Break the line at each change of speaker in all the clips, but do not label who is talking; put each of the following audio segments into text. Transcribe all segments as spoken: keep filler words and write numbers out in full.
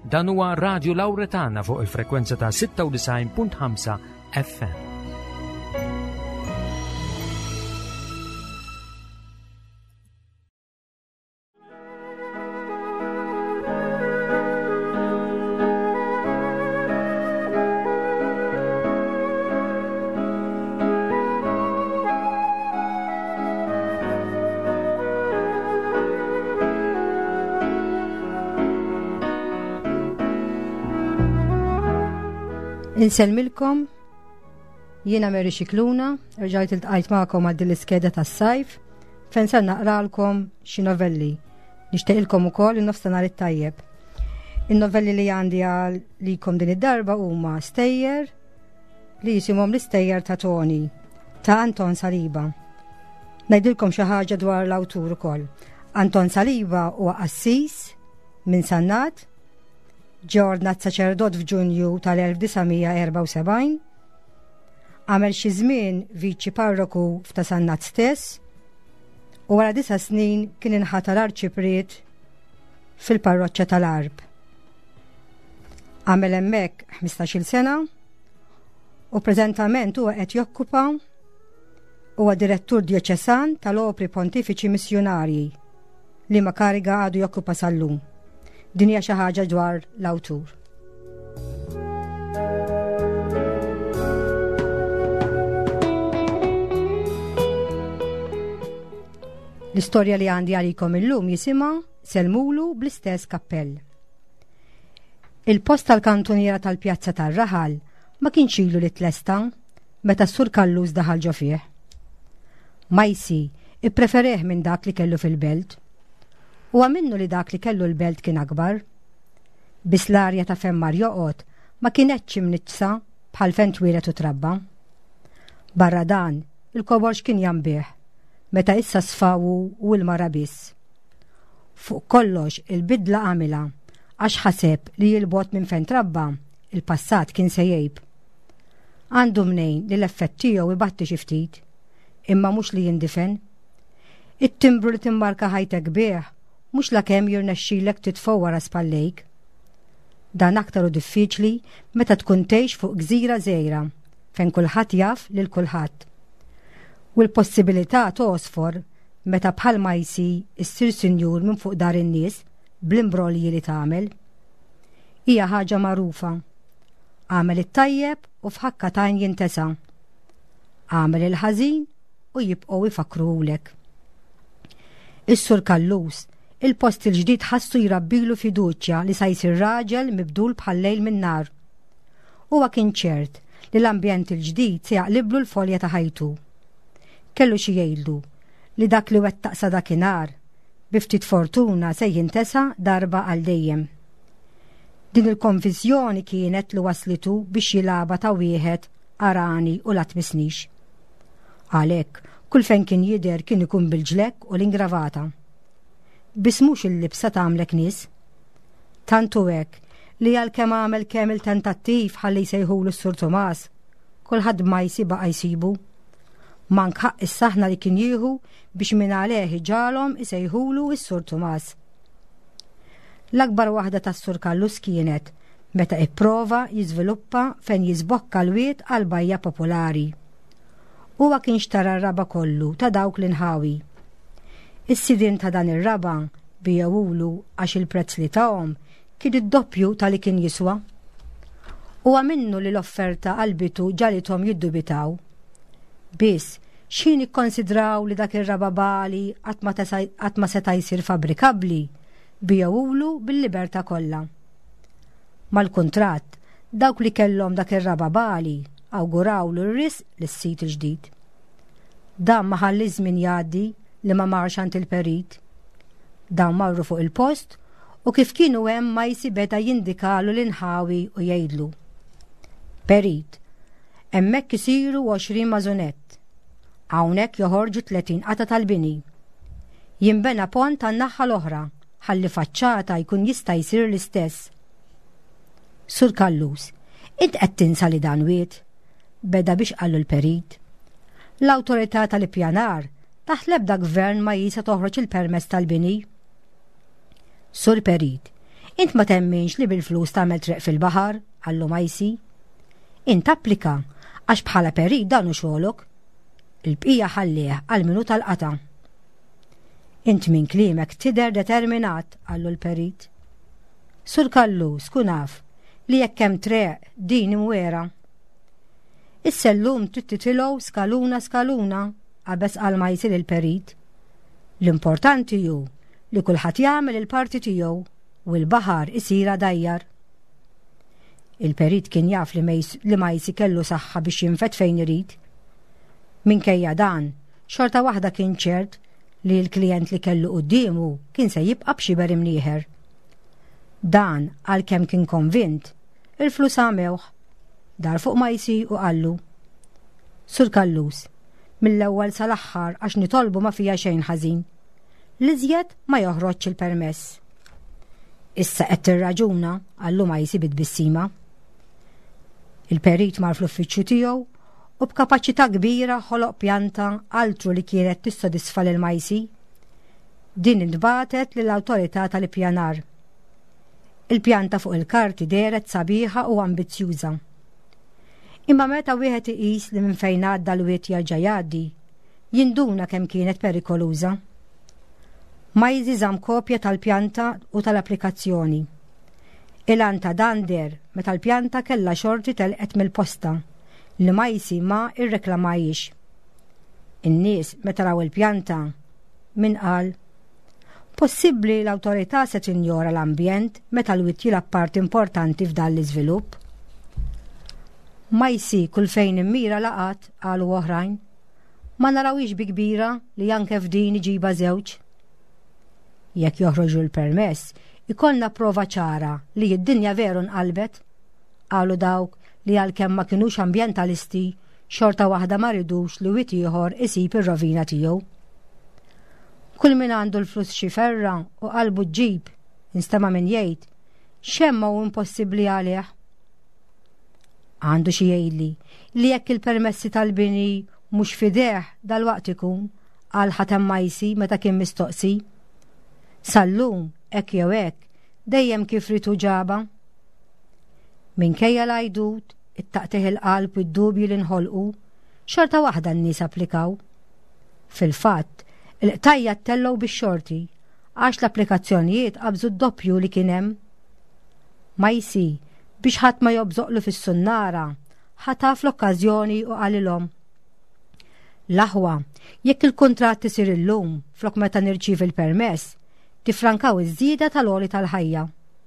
Dan huwa Radio Lawretana fuq il-frekwenza ta' sitta u tisgħin punt ħamsa F M.
Inselmilkom, jiena Mary Xikluna, rġajt il-tqajt magħkom għal din l-iskeda tas-sajf, fejn se naqralkom xi novelli. Nixtieqilkom ukoll in-nofsinhar it-tajjeb. In-novelli li għandi għalikom din id-darba huma Stejjer li jisimhom l-Istejjer ta' Toni ta' Anton Saliba. Ngħidilkom xi ħaġa dwar l-awtur ukoll. Anton Saliba huwa qassis minn Sannat, ġornat saċerdot f'Ġunju tal-elf disgħomija erba' u sebgħin, għamel xi żmien viċi parroku f'Tasannat stess, u wara disa' snin kien inħatar arċipriet fil-parroċċa tal-Arb. Għamel hemmhekk ħmistax-il sena u preżentament huwa qed jokkupa huwa direttur djoċesan tal-Opri Pontifiċi Missjonarji li ma kariga għadu jokkupa sal-lum. Din hija xi ħaġa dwar l-awtur. L-istorja li għandi għalikom illum jisimha Selmulu bl-istess kappell. Il-post tal-kantuniera tal-Pjazza tar-Raħal ma kienx ilu li tlesta meta s-Sur Kalluż daħal ġo fih. Majsi ippreferih minn dak li kellu fil-belt. U għaminnu li dak li kellu l-belt kien akbar. Bis l-arja ta' femmar joqgħod ma kienetx imniċsa bħal fejn twilet u trabba. Barra dan, il-koborx kien jambih, meta issa sfawu u l-mara biss. Fuq kollox il-bidla għamila, għax ħaseb li jilbot minn fejn trabba, il-passat kien sejjeb. Għandu mnejn li l-effett tiegħu ibatti xi ftit, imma mhux li jindifen. It-timbru li timmarka ħajtek bih mux la kem jirnexxilek titfgħu wara spallejk. Dan aktar u diffiċli meta tkun tgħix fuq gżira żgħira fejn kulħadd jaf lil kulħadd. U l-possibilità tosfor meta bħal Majsi issir sinjur minn fuq dar in-nies bl-imbrolji li tagħmel. Hija ħaġa magħrufa. Għamel it-tajjeb u f'ħakka tajn jintesa'. Għamel il-ħażin u jibqgħu jfakrulek. Is-Sur Kalluż il-post il-ġdid ħassu jirabbilu fiduċja li sa jsir raġel mibdul bħal-lejl min-nar. Huwa kien ċert li l-ambjent il-ġdid se jaqliblu l-folja ta' ħajtu. Kellu xi jgħidlu li dak li wettaq sa dakinhar bi ftit fortuna se jintesa' darba għal dejjem. Din il-konfiżjoni kienet li waslitu biex jilaba ta' wieħed arani u la tmissnix. Għalhekk kull fejn kien jidher kien ikun bil-ġlek u l-ingravata. Biss mhux il-libsa tagħmlek nies. Tantu hekk li għalkemm għamel kemm il-tentattiv ħalli jsejħulu s-Sur Tomas, kulħadd ma jsiba jsibu. Mank ħaq is-saħna li kien jieħu biex minn għalih ġalhom isejħulu s-Sur Tomas. L-akbar waħda tas-Sur Kalluż kienet meta ipprova jiżviluppa fejn jiżbokka l-wied għal bajja popolari. Huwa kien xtara r-raba kollu ta' dawk l-inħawi. Is-sidien ta' dan ir-raba bijawulu għax il-prezz li tagħhom kien id-doppju tal-li kien jiswa. Huwa minnu li l-offerta qalbitu ġalithom jiddubitaw. Biss x'in ikkonsidraw li dak ir-raba bali qatt ma seta' jsir fabrikabbli bijawulu bil-libertà kollha. Mal-kuntratt, dawk li kellhom dak ir-raba bali awgurawlu r-risq lis-sit il-ġdid. Dan ma ħalli żmien jgħaddi li ma marx għand il-perit. Dawn marru fuq il-post u kif kienu hemm Majsi beda jindikalu l-inħawi u jgħidlu: Perit, hemmhekk isiru għoxrin mażunett. Hawnhekk joħorġu tletin qata tal-bini. Jinbena pont tan-naħa l-oħra ħalli faċċata jkun jista' jsir l-istess. Sur Kalluż, int qed tinsa li dan wiet? Beda biex qallu l-perit. L-awtorità tal-ippjanar taħt l-ebda gvern ma jisa toħroġ il-permess tal-bini. Sur Perit, Int ma temminx li bil-flus tagħmel triq fil-baħar, għallu Majsi. Int applika għax bħala perit dan hu xogħolok. Il-bqija ħallih għal minu tal-qata. Int minn kliemek tidher determinat, għallu l-perit. Sur Kallus, kun naf li jekk hemm treq din imwera. Is-sellum trid titilgħu skaluna skaluna, qabeż qal Majsi lill-perit. L-importanti hu li kulħadd jagħmel il-parti tiegħu u l-baħar isira dajjar. Il-perit kien jaf li, li Majsi kellu saħħa biex jinfet fejn irid. Minkejja dan, xorta waħda kien ċert li l-klient li kellu qudiemu kien se jibqa' b'xi berim nieħer. Dan għalkemm kien konvint, il-flus għamewh, dar fuq Majsi u qallu: Sur Kallus, mill-ewwel sal-aħħar għax nitolbu ma fija xejn ħażin, l-iżjed ma joħroġx il-permess. Issa qed tirraġuna, għallu Majsi bit-bissima. Il-perit mar fl-uffiċċju tiegħu u b'kapaċità kbira ħoloq pjanta altru li kienet tissodisfa lil Majsi. Din intbatet lill-awtorità tal-ippjanar. Il-pjanta fuq il-karti deret sabiħa u ambizzjuża. Imma meta wieħed iqis li minn fejn għadda l-wiet jerġa' jgħaddi, jinduna kemm kienet perikoluża. Majsi żamm kopja tal-pjanta u tal-applikazzjoni. Il-anta dan der meta l-pjanta kellha xorti telqet mill-posta li Majsi ma irreklamajix. In-nies meta raw il-pjanta min qal: possibbli l-awtorità se tinjora l-ambjent meta l-witt jilgħab parti importanti f'dan l-iżvilupp. Majsi kull fejn immira laqat, qalu oħrajn, ma narawix bi kbira li anke f'din iġiba żewġ. Jekk joħroġu l-permess, ikollna prova ċara li d-dinja veru nqalbet, qalu dawk li għalkemm ma kinux ambjentalisti xorta waħda ma ridux li wiet ieħor isib ir-rovina tiegħu. Kull min għandu l-flus xi ferra u qalbu ġġib, instama' min jgħid x'hemm hu impossibbli għalih. Għandu xi jgħidli li jekk il-permessi tal-bini mhux fideh dalwaqt ikun, qal ħatem Majsi meta kien mistoqsi. Sallum, hekk jew hekk, dejjem kif ritu ġaba. Minkejja l-għajdut, it-taqtih il-qalb u d-dubju li nħolqu, xorta waħda n-nies applikaw. Fil-fatt, il-qtajja tellew bix-xorti, għax l-applikazzjonijiet qabżu d-doppju li kien hemm. Majsi, biex ħadd ma jobżoqlu fis-sunnara, ħataf l-okkażjoni u qalilhom: l-aħwa, jekk il-kuntratt isir illum flok meta nirċiev il-permess, tifrankaw iż-żieda tal-għoli tal-ħajja.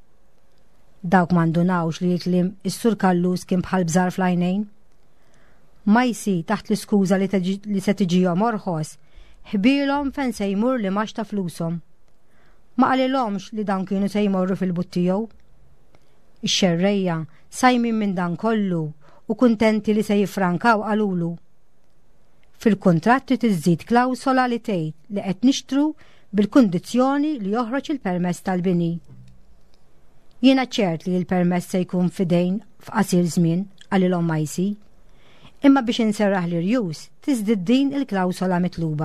Dawk m'għandunawx li jitlim is-Sur Kallus kien bħal bżar fl-għajnejn. Majsi taħt l-iskuża li, li se tiġihom orħos, ħbielhom fejn se jmur li max ta' flushom. Ma qalilhomx li dawn kienu se jmorru fil-buttijow. Ix-xerrejja sajmin minn dan kollu u kuntenti li se jifrankaw qalulu: fil-kontratti tiżżid klawsola li tgħid li qed nixtru bil-kundizzjoni li joħroġ il-permess tal-bini. Jiena ċert li l-permess se jkun fidejn f'qasir żmien, qalilhom Majsi, imma biex inserraħ l-irjus tiżdied din il-klawsola mitluba.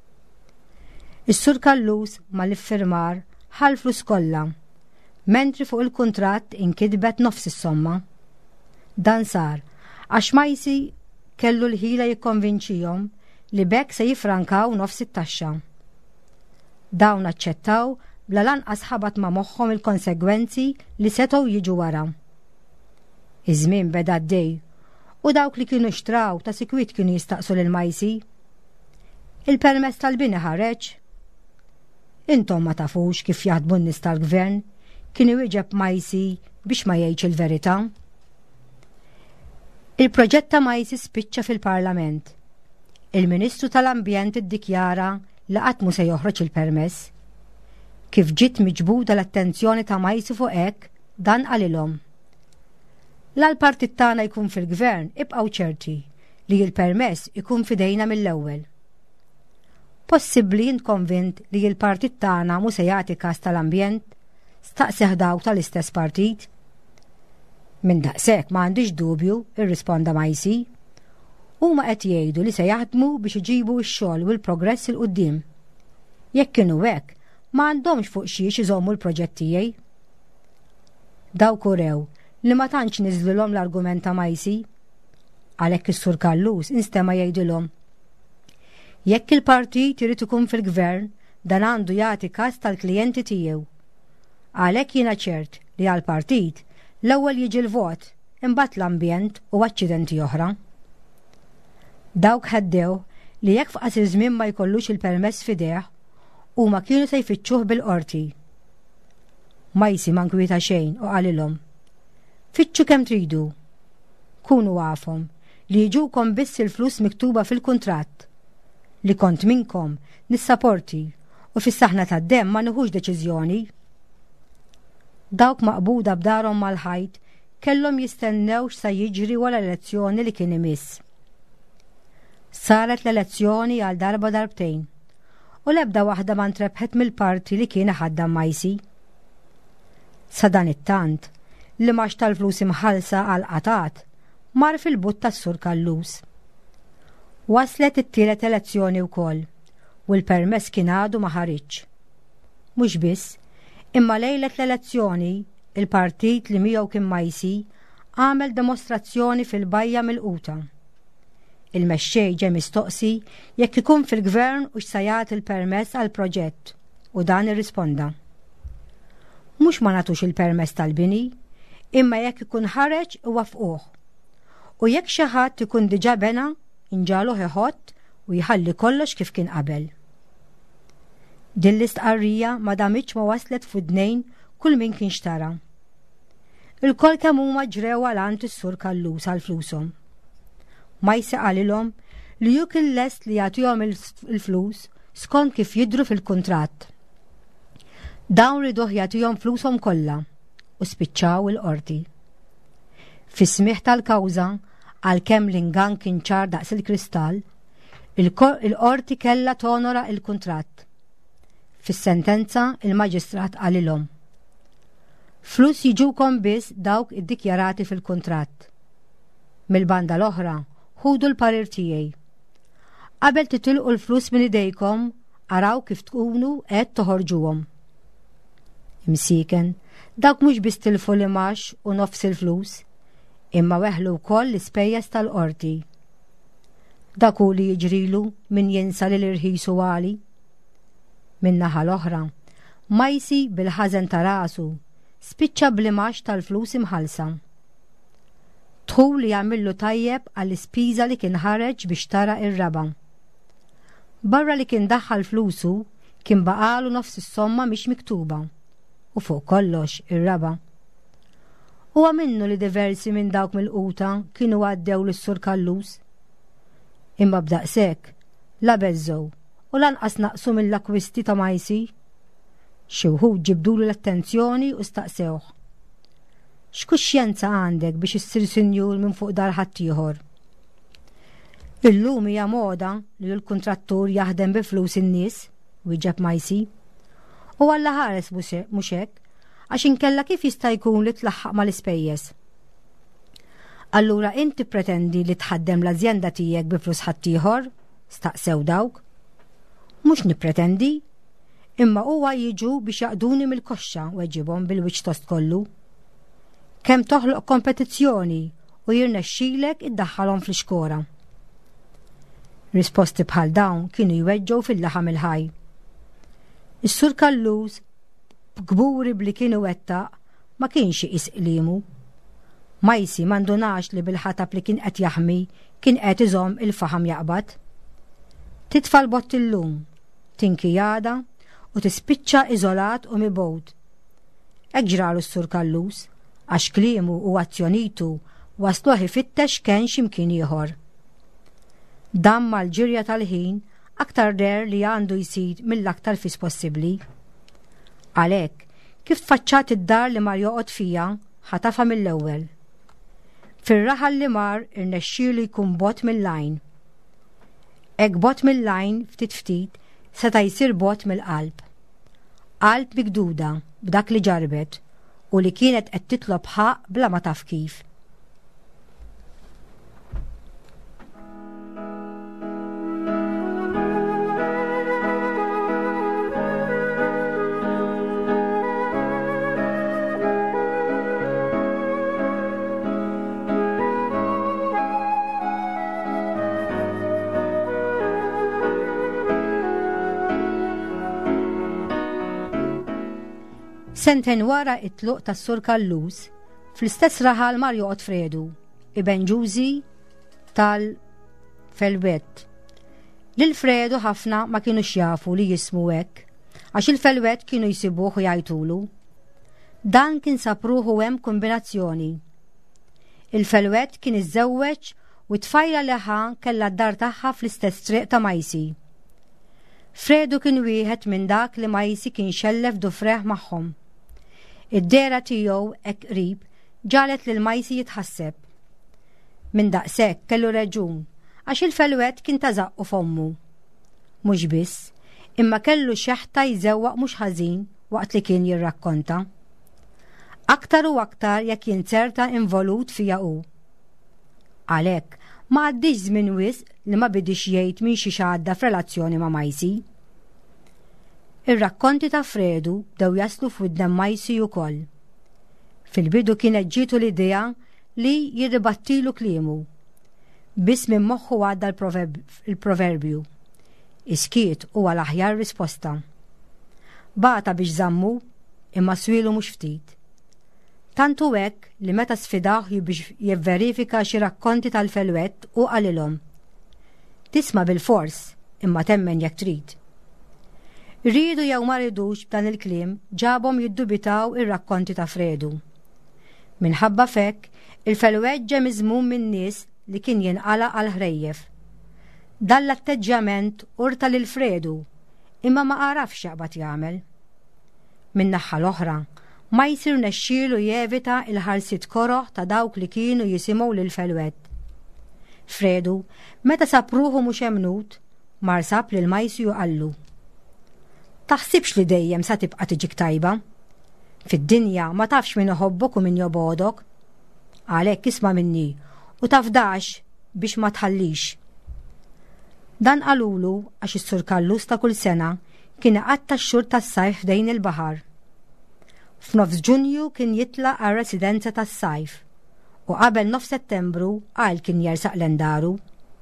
Is-Sur Kallus mal-iffirmar ħal flus kollha, mentri fuq il-kuntratt inkitbet nofs is-somma. Dan sar għax Majsi kellu l-ħila jikkonvinċihom li bekk se jifrankaw nofs it-taxxa. Dawn aċċettaw bla lanqas ħabat ma' moħħhom il-konsegwenzi li setgħu jiġu wara. Iż-żmien beda għaddej u dawk li kienu xtraw ta' sikwit kienu jistaqsu lil Majsi: il-permess tal-bini ħareġ? Intom ma tafux kif jaħdmu n-nies tal-gvern, kienu wieġeb Majsi biex ma jgħidx il-verità. Il-proġett ta' Majsi spiċċa fil-Parlament. Il-Ministru tal-Ambjent iddikjara li qatt mu se joħroġ il-permess. Kif ġiet miġbuda l-attenzjoni ta' Majsi fuq hekk, dan qalilhom: l-partit tagħna jkun fil-gvern ibqgħu ċerti li l-permess ikun fidejna mill-ewwel. Possibbli int konvint li l-partit tagħna mhu se jagħti każ tal-ambjent, staqsih dawk tal-istess partit. Minn daqshekk m'għandix dubju, irrisponda Majsi. Huma qed jgħidu li se jaħdmu biex iġibu x-xogħol u l-progress il quddiem. Jekk kienu hekk, ma għandhomx fuq xiex iżommu l-proġett tiegħi. Dawk urew li ma tantx niżlulhom l-argument ta' Majsi. Għalhekk is-Sur Kallus instema' jgħidilhom: jekk il-partit irid ikun fil-gvern dan għandu jagħti każ tal-klijenti tiegħu. Għalhekk jiena ċert li għall-partit l-ewwel jiġi l-vot, imbagħad l-ambjent u aċċidenti oħra. Dawk ħaddew li jekk f'qasir żmien ma jkollux il-permess f'idejh huma kienu se jfittxuh bil-qorti. Majsi ma nkwieta xejn u qalilhom: fittxu kemm tridu. Kunu għafhom li jiġukom biss il-flus miktuba fil-kuntratt li kont minkom nissapporti u fis-saħna tad-demm ma nieħux deċiżjoni. Dawk maqbuda b'darhom mal-ħajt kellhom jistennew x'sa jiġri wara l-elezzjoni li kien imiss. Saret l-elezzjoni għal darba darbtejn u l-ebda waħda ma ntrebħet mill-parti li kien ħaddam Majsi. Sa dan it-tant li max tal-flus imħalsa għal qatat mar fil-but tas-Sur Kallus. Waslet it-tielet elezzjoni wkoll u l-permess kien għadu ma ħareġ. Mhux biss, imma lejlet l-elezzjoni il-partit li miegħu kien Majsi għamel demostrazzjoni fil-bajja mill-quta. Il-mexxej ġie mistoqsi jekk ikun fil-gvern u x'sa jagħti il-permess għal proġett u dan irrisponda: mhux ma nagħtux il-permess tal-bini, imma jekk ikun ħareġ iwaffquh. U jekk xi ħadd ikun diġà bena inġaluh iħott u jħalli kollox kif kien qabel. Din l-istqarrija ma damitx ma waslet f'udnejn kull min kien xtara. Il-kol kemm huma ġrew għal is-Sur Kallus għal flushom. Majsi qalilhom li hu kien lest li jagħtihom il-flus skont kif jidhru fil-kuntratt. Dawn riduh jagħtihom flushom kollha u spiċċaw il-qorti. Fis-smigħ tal-kawża għalkemm l-ingan kien ċar daqs il-kristall, il-qorti kellha tonora il-kuntratt. Fis-sentenza il-maġistrat qalilhom: flus jiġukom biss dawk iddikjarati fil-kuntratt. Mill-banda l-oħra ħudu l-parir tiegħi. Qabel titilqu l-flus minn idejkom araw kif tkunu qed toħorġuhom. Imsieken, dawk mhux biss tilfu l-imax u nofs il-flus, imma weħlu wkoll l-ispejjeż tal-qorti. Dak hu li jiġrilu min jinsa lil irħisu għali. Min-naħa l-oħra, Majsi bil-ħażen ta' rasu spiċċa bl-imax tal-flus imħalsa. Tħul li jagħmillu tajjeb għall-ispiża li kien ħareġ biex tara ir-raba. Barra li kien daħħal flusu kien baqalu nofs is-somma mhix miktuba u fuq kollox ir-raba. Huwa minnu li diversi minn dawk mill-quta kienu għaddew lis-Sur Kallus. Imma b'daqshekk la beżżew u lanqas naqsu mill-akkwisti ta' Majsi. Xi wħud ġibdulu l-attenzjoni u staqsewh: x'kuxjenza għandek biex issir sinjur minn fuq dar ħaddieħor? Illum hija moda li l-kuntrattur jaħdem bi flus in-nies, wieġeb Majsi. U alla ħares mhux hekk, għax inkella kif jista' jkun li tlaħħaq mal-ispejjeż. Allura inti pretendi li tħaddem l-ażjenda tiegħek bi flus ħaddieħor? Staqsew dawk. Mhux nippretendi, imma huwa jiġu biex jaqduni mill-koxxa weġibhom bil-wiċċ tost kollu. Kemm toħloq kompetizzjoni u jirnexxilek iddaħħalhom fl-iskora. Risposti bħal dawn kienu jweġġgħu fil-laħam il-ħaj. Is-Sur Kallus b'gburi bli kienu wettaq ma kienx iqis qliemu. Majsi m'għandunax li bil-ħatab li kien qed jaħmi kien qed iżomm il-faħam jaqbad. Titfa' l-bott illum, tinki għada u tispiċċa iżolat u mibgħud. Hekk ġralu s-Sur Kallus għax kliemu u azzjonitu wasluh ifittex kien x'imkien ieħor. Dan mal-ġirja tal-ħin aktar der li għandu jsir mill-aktar fis possibbli. Għalhekk, kif tfaċċat id-dar li mar joqgħod fija ħatafa mill-ewwel. Fir-raħal li mar irnexxielu jkun bot mill-lajn. Hekk bot mill-lajn ftit ftit seta' jsir bot mill-qalb. Qalb migduda b'dak li ġarbet u li kienet qed titlob ħaq bla ma taf kif. Sentejn wara it-tluq tas-Sur Kallus, fl-istess raħal mar joqgħod Fredu, iben Ġużi tal-Felwett. Lil Fredu ħafna ma kienux jafu li jismu hekk, għax il-Felwett kienu jsibuh u jgħidulu. Dan kien sapruħu hemm kombinazzjoni. Il-Felwett kien iżżewweġ u tfajla leħa kellha d-dar tagħha fl-istess triq ta' Majsi. Fredu kien wieħed minn dak li Majsi kien xellef dufreħ magħhom. Id-dera tiegħu hekk qrib ġalet lil Majsi jitħasseb. Minn daqshekk kellu reġun għax il-Felwett kien ta' zaqqu f'ommu. Mhux biss, imma kellu xeħta jżewwaq mhux ħażin waqt li kien jirrakkonta. Aktar u aktar jekk jinserta involut fija hu. Għalhekk ma għaddix żmien wisq li ma bidix jgħid min xi xgħadda f'relazzjoni ma' Majsi. Ir-rakkonti ta' Fredu bdew jaslu f'widnem Majsi wkoll. Fil-bidu kienet ġietu l-idea li jirribattilu kliemu. Biss minn moħħu għadda l-proverbju. Iskiet huwa l-aħjar risposta. Bata biex żammu imma swielu mhux ftit. Tantu hekk li meta sfidaw biex jivverifika xi rakkonti tal-Felwett u qalilhom. Tisma' bil-fors imma temmen jekk trid. Rridu jew ma rridux b'dan il-kliem ġabhom jiddubitaw ir-rakkonti ta' Fredu. Minħabba fekk il-Felwett ġie miżmum min nies li kien jinqala' għal ħrejjef. Dan l-atteġġjament urta lil Fredu imma ma qarafx x'jaqbad jagħmel. Min-naħa l-oħra ma jsir nexxielu jevita il-ħarsiet koroħ ta' dawk li kienu jisimgħu lil Felwett. Fredu, meta sapruħu mhux hemmnut, mar sab lil Majsi u qallu. Taħsibx li dejjem sa tibqa' tiġik tajba? Fid-dinja ma tafx min iħobbok u min jobodok. Għalhekk isma' minni u tafdax biex ma tħallix. Dan qalulu għax is-Sur Kallus ta' kull sena kien iqatta x-xhur tas-sajf f'dejn il-baħar. F'nofs Ġunju kien jitlaq għar-residenza tas-sajf u qabel nofs Settembru għal kien jersaq l-endaru.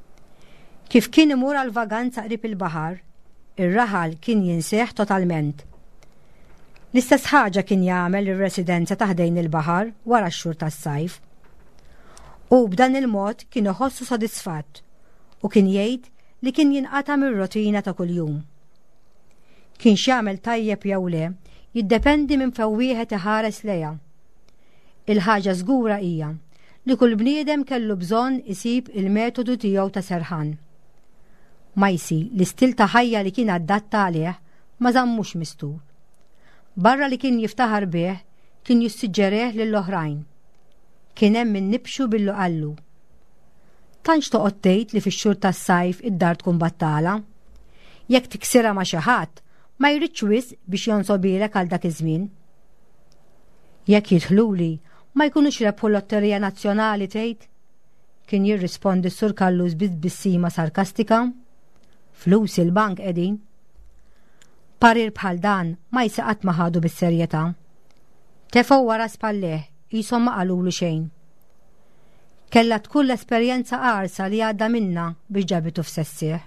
Kif kien imur għal vaganza qrib il-baħar, ir-raħal kien jinseħ totalment. L-istess ħaġa kien jagħmel ir-residenza ta' ħdejn il-baħar wara x-xhur tas-sajf. U b'dan il-mod kien iħossu sodisfatt u kien jgħid li kien jinqata' mir-rotina ta' kuljum. Kien x'jagħmel tajjeb jew le jiddependi minn fejn wieħed iħares lejha. Il-ħaġa żgura hija li kull bniedem kellu bżonn isib il-metodu tiegħu ta' serħan. Majsi l-istil ta' ħajja li kien adatta għalih ma żammux mistur. Barra li kien jiftaħar bih kien jissiġġerih lill-oħrajn. Kien hemm min nibxu billu qallu. Tantx toqgħod tgħid li fix-xhur tas-sajf id-dar tkun battala. Jekk tiksirha ma' xi ħadd ma jridx wisq biex jonsobilek għal dak iż-żmien. Jekk jidħluli ma jkunux rebħu l-Lotterija Nazzjonali tgħid? Kien jirrispondi s-Sur Kallus b'issima sarkastika. Flus il-bank qegħdin. Parir bħal dan ma jsaqat ma ħadu bis-serjetà. Tefgħu wara spalleh qishom ma qalulu xejn. Kellha tkun l-esperjenza qarsa li għadda minnha biex ġabitu f'sessieħ.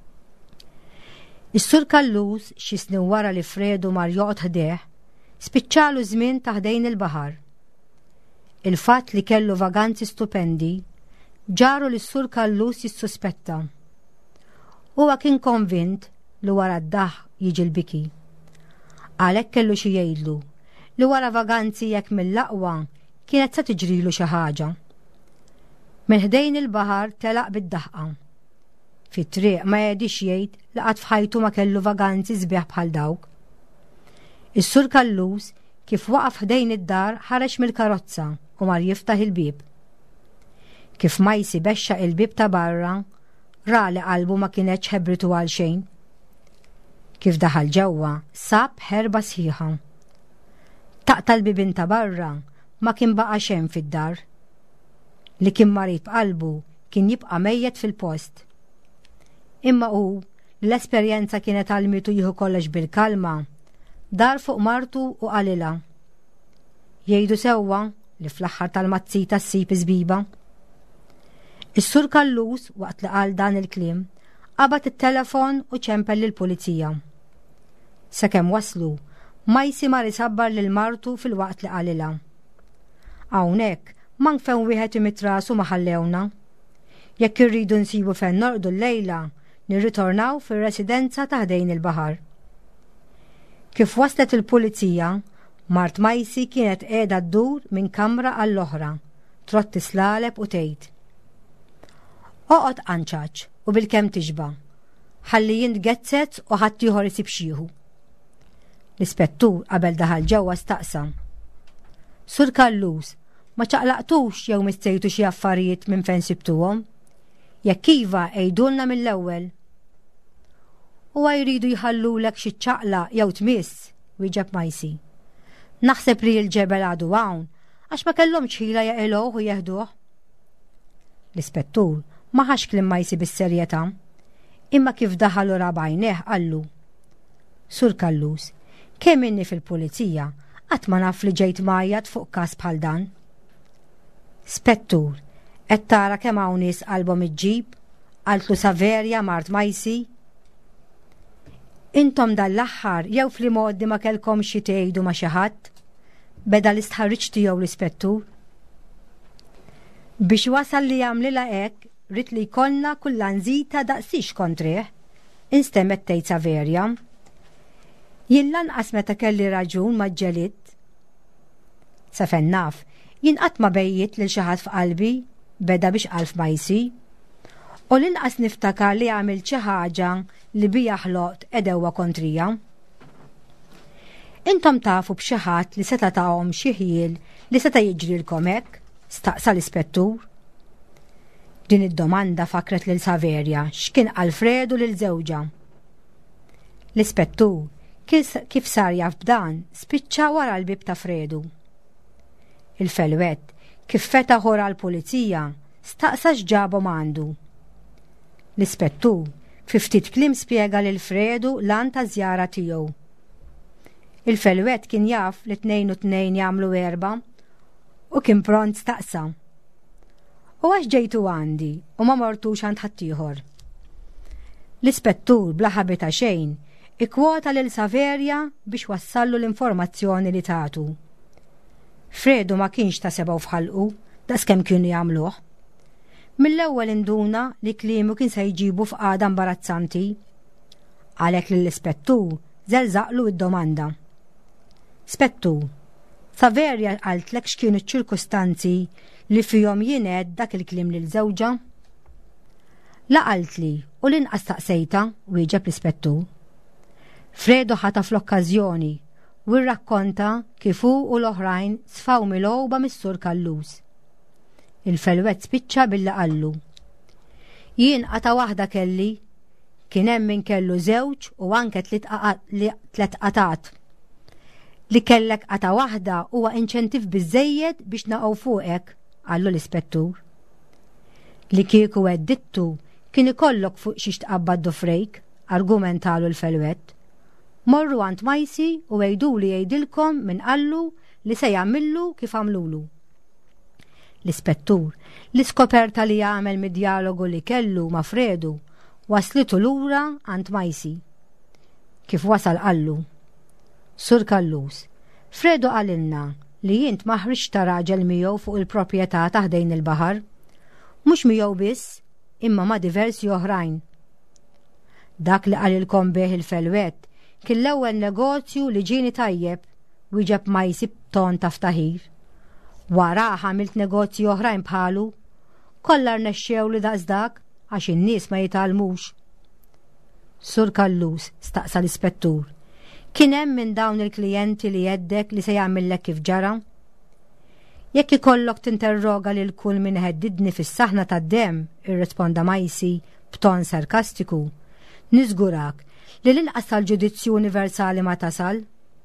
Is-Sur Kallus xi snin wara li Fredu mar joqgħod ħdeh, spiċċalu żmien ta' ħdejn il-baħar. Il-fatt li kellu vaganzi stupendi ġaru li s-Sur Kallus jissuspetta. Huwa kien konvint li wara d-daħ jiġi l-biki. Għalhekk kellu xi jgħidlu li wara vaganzi jekk mill-aqwa kienet se tiġrilu xi ħaġa. Minn ħdejn il-baħar telaq bid-daħqa. Fit-triq ma jgħidix jgħid li qatt f'ħajtu ma kellu vaganzi sbieħ bħal dawk. Is-Sur Kallus kif waqaf ħdejn id-dar ħareġ mill-karozza u mar jiftaħ il-bieb. Kif Majsi bexxa il-bieb ta' barra, ra li qalbu ma kienetx ħebritu għal xejn. Kif daħal ġewwa sab ħerba sħiħa. Taqta l-bibin ta' barra ma kien baqa' xejn fid-dar. Li kien marit b'qalbu kien jibqa' mejjed fil-post. Imma hu l-esperjenza kienet għalmitu jieħu kollox bil-kalma, dar fuq martu u qalilha. Jgħidu sewwa li fl-aħħar tal-mazzita ssib iżbiba. Is-Sur Kallus waqt li qal dan il-kliem qabad it-telefon u ċempel lill-pulizija. Sakemm waslu Majsi mar isabbar lil martu fil-waqt li qalilha. Hawnhekk manfewn wieħed imitrasu maħallewna. Jekk irridu nsibu fejn norqdu l-lejla, nirritornaw fir-residenza ta' ħdejn il-baħar. Kif waslet il-pulizija, Mart Majsi kienet qiegħda ddur minn kamra għall-oħra, trott tislaleb u tgħid: Oqgħod anċaċ u bil-kemm tixba, ħalli jien tgezzet u ħadd ieħor isib xieħu. L-ispettur qabel daħal ġewwa staqsa: Sur Kallus, ma ċaqlaqtux jew mistejtu xi affarijiet minn fejn sibtuhom? Jekk iva għejdulna mill-ewwel. Huwa jridu jħallulek xi ċaqla jew tmiss, wieġeb Majsi. Naħseb li l-ġebel għadu hawn għax ma kellhomx ħila jaqilgħuh u jeħduh. L-ispettur ma ħax kliem Majsi bis-serjetà, imma kif daħal ora bajnejh qallu: Sur Kallus, kemm inni fil-pulizija qatt ma naf li ġejt majjad fuq każ bħal dan. Spettur, qed tara kemm hawn nies qalbhom iġġib, qaltlu Saverja Mart Majsi. Intom dan l-aħħar jew fl-modi ma kellkom xi tgħidu ma xi ħadd, beda l-istħarriġ tiegħu l-ispettur. Biex wasal li jagħmlilha hekk, rid li jkollna kullha nżita daqsix kontrih, instemmet tgħid Saverja. Jien lanqas meta kelli raġun ma ġġelidt. Sa fejn naf, jien qatt ma bejjiet lil xi ħadd f'qalbi, beda biex qalf Majsi, u l-inqas niftakar li għamil xi ħaġa li bija ħloqt edewwa kontrija. Intom tafu b'xi ħadd li seta' tagħhom xi ħiel li seta' jiġrilkom hekk? Staqsa l-ispettur. Din id-domanda fakret lil Saverja x'kien Alfredu lil żewġa. L-ispettur kif sar jaf b'dan spiċċa wara l-bib ta' Fredu. Il-felwett kif fetaħ ora l-pulizija staqsa x'ġabhom għandu. L-ispettur fi ftit kliem spjega lil Fredu lan ta' żjara tiegħu. Il-felwett kien jaf li tnejn u tnejn jagħmlu erba' u kien pront staqsa: U għax ġejtu għandi u ma mortux għand ħaddieħor? L-ispettur bla ħabita xejn ikkwota lil Saverja biex wassallu l-informazzjoni li tagħtu. Fredu ma kienx ta' sebgħu fħalqu daqskemm kienu jagħmluh. Mill-ewwel induna li kliemu kien se jġibu f'qagħda imbarazzanti. Għalhekk lill-ispettur żelżaqlu d-domanda: Spettur, Saverja qaltlek x'kienu ċ-ċirkustanzi li fihom jingħed dak il-kliem lil żewġa? La qaltli u l-inqas staqsejta, wieġeb l-ispettur. Fredu ħata fl-okkażjoni u rrakkonta kif hu u l-oħrajn sfaw milgħoba mis-Sur Kallus. Il-felwett spiċċa billi qallu: Jien qata waħda kelli, kien hemm min kellu żewġ u anke tliet qatat. Li kellek qata waħda huwa inċentiv biżżejjed biex naqgħu fuqek, qallu l-ispettur. Li kieku weddittu kien ikollok fuq xi tqabbad frejk, argumentalu l-felwett. Morru għand Majsi u għejduli jgħidilkom min qallu li se jagħmillu kif għamlulu. L-ispettur li skoperta li jagħmel mid-dialogu li kellu ma' Fredu waslitu lura għand Majsi. Kif wasal qallu: Sur Kallus, Fredu qalilna li jint ma ħriġx ta' raġel miegħu fuq il-proprjetà ta' ħdejn il-baħar, mhux miegħu biss imma ma' diversi oħrajn. Dak li qalilkom bih il-felwett kien l-ewwel negozju li ġieni tajjeb, wieġeb Majsi b'ton ta' ftaħir. Wara għamilt negozji oħrajn bħalu, kollha rnexxew li daqsdak għax in-nies ma jitgħallmux. Sur Kallus, staqsa l-ispettur, kien hemm minn dawn il-klijenti li jeddek li se jagħmillek kif ġara? Jekk ikollok tinterroga lil kull min ħeddidni fis-saħna tad-demm, irrisponda Majsi b'ton sarkastiku, niżgurak li l-inqas tal-ġudizzju universali ma tasal.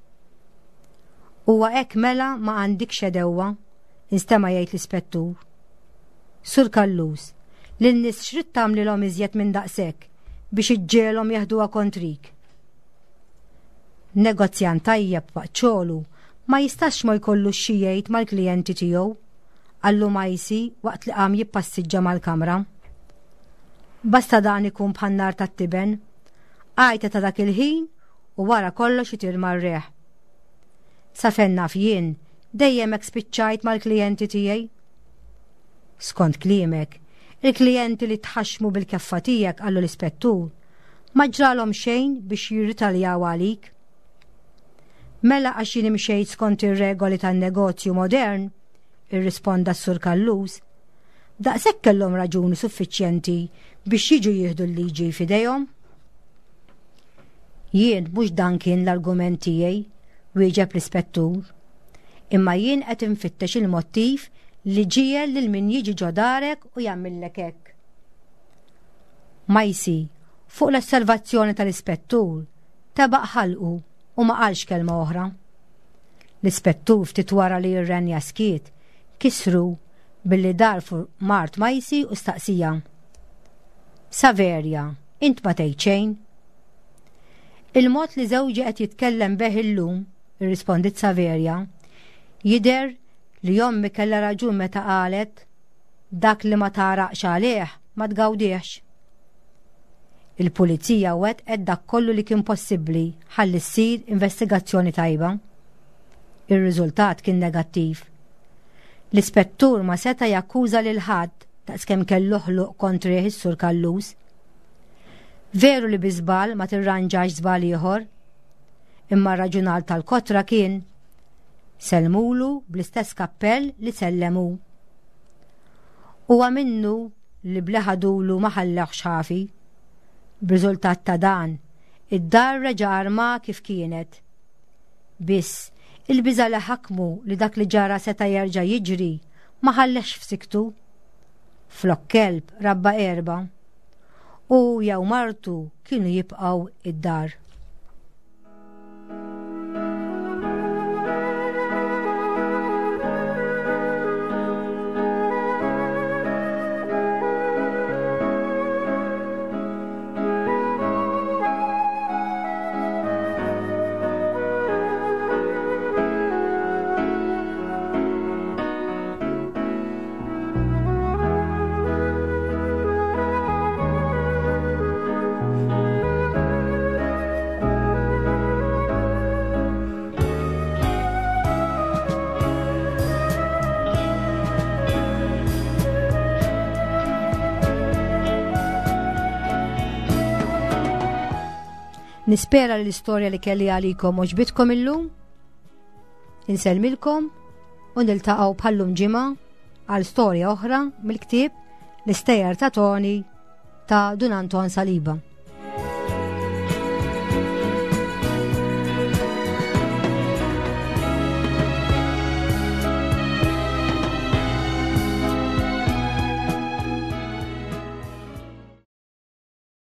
Huwa hekk mela ma għandik xedewwa, instama jgħid l-ispettur. Sur Kallus, lin-nies xrid tagħmlilhom iżjed minn daqshekk biex iġġielhom jeħduha kontrik. Negozjant tajjeb baqċolu ma jistax ma jkollux xi jgħid mal-klijenti tiegħu, qallu Majsi waqt li qam jippassiġġa mal-kamra. Basta dan ikun bħan-nar tat-tiben, għajta ta' dak il-ħin u wara kollox itir mar-reħ. Sa fejn naf jien dejjem hekk spiċċajt mal-klijenti tiegħi. Skont kliemek, il-klijenti li tħaxmu bil-keffa tiegħek qallu l-ispettur ma ġralhom xejn biex jirritaljaw għalik. Mela għax jien imxejt skont ir-regoli tan-negozju modern, irrisponda s-Sur Kalluż, daqshekk kellhom raġuni suffiċjenti biex jiġu jieħdu l-liġi f'idejhom. Jien mhux dan kien l-argument tiegħi, wieġeb l-ispettur, imma jien qed infittex il-mottiv li ġiel lil min jiġi ġodarek u jagħmillek hekk. Majsi, fuq l-osservazzjoni tal-ispettur, tebaq ħalqu u ma qalx kelma oħra. L-ispettur ftit wara li jirrenja skiet, kisru billi dar fuq Mart Majsi u staqsija. Saverja, int ma tgħid xejn? Il-mod li żewġi qed jitkellem beħ illum, irrispondit Saverja, jidher li jommi kellha raġun meta qalet dak li ma taraqx għalih ma tgawdihx. Il-pulizija wettqet dak kollu li kien possibbli ħalli ssir investigazzjoni tajba. Ir-riżultat kien negattiv. L-ispettur ma seta' jakkuża lil ħadd daqskemm kellu ħluq kontrih is-Sur Kalluż. Veru li biżbal ma tirranġax żbal ieħor, imma r-raġunal tal-kotra kien selmulu bl-istess kappell li sellemu. Huwa minnu li bleħadulu ma ħalleħx ħafi. B'riżultat ta' dan, id-dar reġa' arma kif kienet. Biss, il-biża li ħakmu li dak li ġara seta' jerġa' jiġri ma ħallex f'siktu. Flok kelb rabba erba' u jew martu kienu jibqgħu id-dar. Nispera li l-istorja li kelli għalikom oġbitkom illum. Inselmilkom u niltaqgħu bħallum ġimgħa għal storja oħra mill-ktieb L-istejjer ta' Toni ta' Dun Anton Saliba.